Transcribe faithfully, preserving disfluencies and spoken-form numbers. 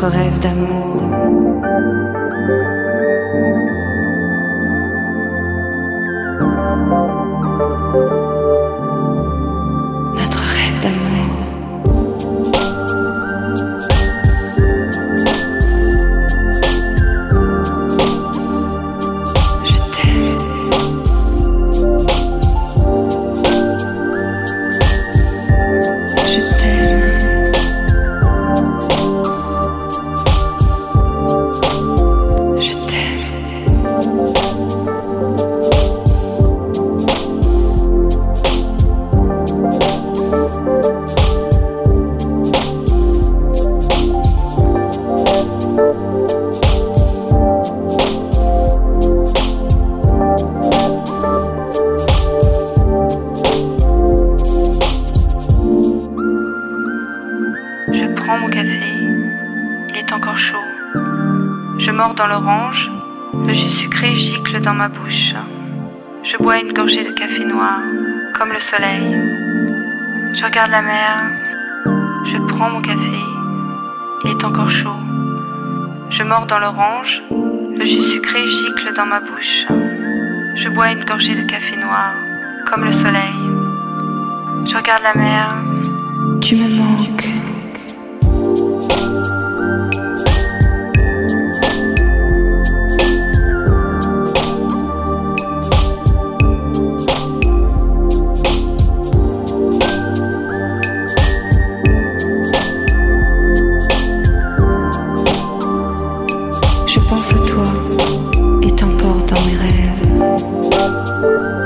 notre rêve d'amour. Notre rêve d'amour. Je t'aime. Je t'aime. Je Je prends mon café, il est encore chaud. Je mords dans l'orange, le jus sucré gicle dans ma bouche. Je bois une gorgée de café noir, comme le soleil. Je regarde la mer, je prends mon café, il est encore chaud. Je mords dans l'orange, le jus sucré gicle dans ma bouche. Je bois une gorgée de café noir, comme le soleil. Je regarde la mer. Tu me manques. Je pense à toi et t'emporte dans mes rêves.